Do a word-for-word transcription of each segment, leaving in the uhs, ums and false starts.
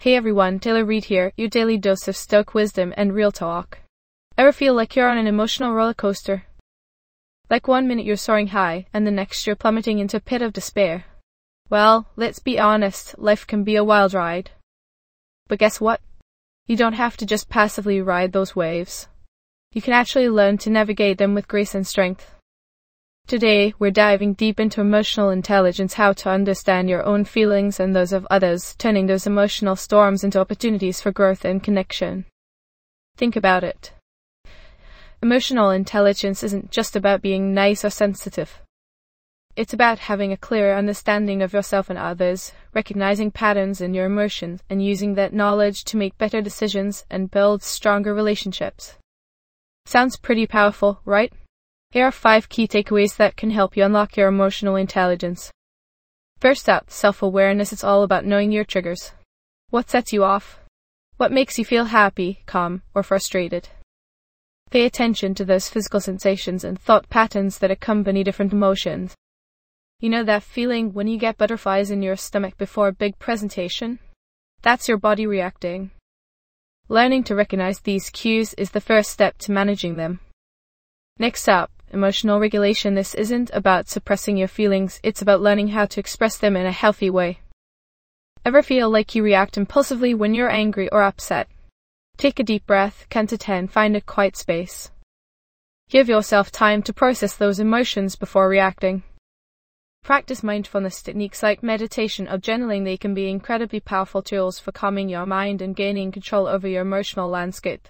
Hey everyone, Taylor Reid here, your daily dose of Stoic wisdom and real talk. Ever feel like you're on an emotional roller coaster? Like one minute you're soaring high, and the next you're plummeting into a pit of despair. Well, let's be honest, life can be a wild ride. But guess what? You don't have to just passively ride those waves. You can actually learn to navigate them with grace and strength. Today, we're diving deep into emotional intelligence, how to understand your own feelings and those of others, turning those emotional storms into opportunities for growth and connection. Think about it. Emotional intelligence isn't just about being nice or sensitive. It's about having a clear understanding of yourself and others, recognizing patterns in your emotions, and using that knowledge to make better decisions and build stronger relationships. Sounds pretty powerful, right? Here are five key takeaways that can help you unlock your emotional intelligence. First up, self-awareness. It's all about knowing your triggers. What sets you off? What makes you feel happy, calm, or frustrated? Pay attention to those physical sensations and thought patterns that accompany different emotions. You know that feeling when you get butterflies in your stomach before a big presentation? That's your body reacting. Learning to recognize these cues is the first step to managing them. Next up, emotional regulation. This isn't about suppressing your feelings, it's about learning how to express them in a healthy way. Ever feel like you react impulsively when you're angry or upset? Take a deep breath, count to ten, find a quiet space. Give yourself time to process those emotions before reacting. Practice mindfulness techniques like meditation or journaling. They can be incredibly powerful tools for calming your mind and gaining control over your emotional landscape.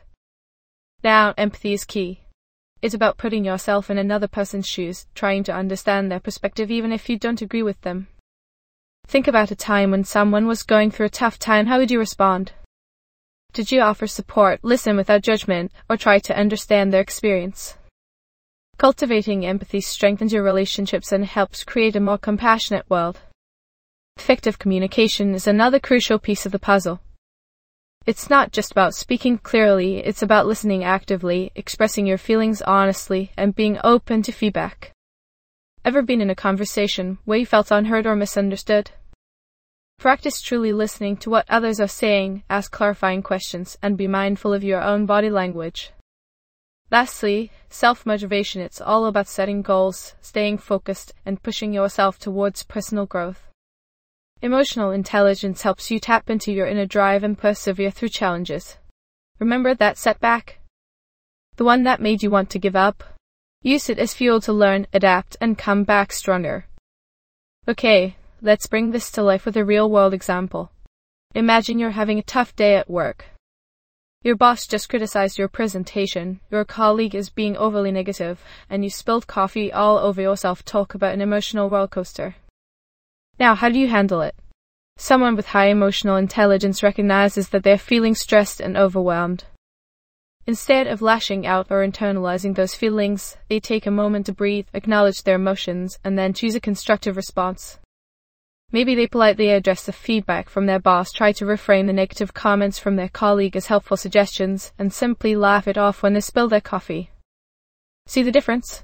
Now, empathy is key. It's about putting yourself in another person's shoes, trying to understand their perspective even if you don't agree with them. Think about a time when someone was going through a tough time. How would you respond? Did you offer support, listen without judgment, or try to understand their experience? Cultivating empathy strengthens your relationships and helps create a more compassionate world. Effective communication is another crucial piece of the puzzle. It's not just about speaking clearly, it's about listening actively, expressing your feelings honestly, and being open to feedback. Ever been in a conversation where you felt unheard or misunderstood? Practice truly listening to what others are saying, ask clarifying questions, and be mindful of your own body language. Lastly, self-motivation. It's all about setting goals, staying focused, and pushing yourself towards personal growth. Emotional intelligence helps you tap into your inner drive and persevere through challenges. Remember that setback? The one that made you want to give up? Use it as fuel to learn, adapt, and come back stronger. Okay, let's bring this to life with a real-world example. Imagine you're having a tough day at work. Your boss just criticized your presentation, your colleague is being overly negative, and you spilled coffee all over yourself. Talk about an emotional roller coaster. Now, how do you handle it? Someone with high emotional intelligence recognizes that they're feeling stressed and overwhelmed. Instead of lashing out or internalizing those feelings, they take a moment to breathe, acknowledge their emotions, and then choose a constructive response. Maybe they politely address the feedback from their boss, try to reframe the negative comments from their colleague as helpful suggestions, and simply laugh it off when they spill their coffee. See the difference?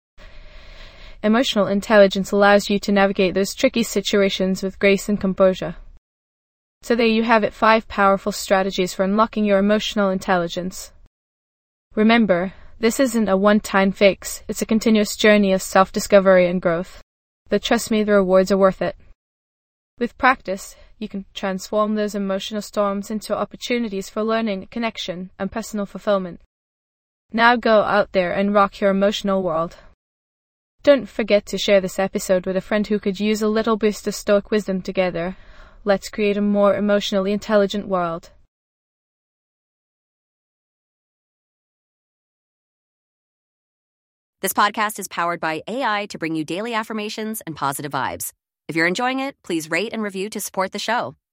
Emotional intelligence allows you to navigate those tricky situations with grace and composure. So there you have it, five powerful strategies for unlocking your emotional intelligence. Remember, this isn't a one-time fix, it's a continuous journey of self-discovery and growth. But trust me, the rewards are worth it. With practice, you can transform those emotional storms into opportunities for learning, connection, and personal fulfillment. Now go out there and rock your emotional world. Don't forget to share this episode with a friend who could use a little boost of Stoic wisdom. Together, let's create a more emotionally intelligent world. This podcast is powered by A I to bring you daily affirmations and positive vibes. If you're enjoying it, please rate and review to support the show.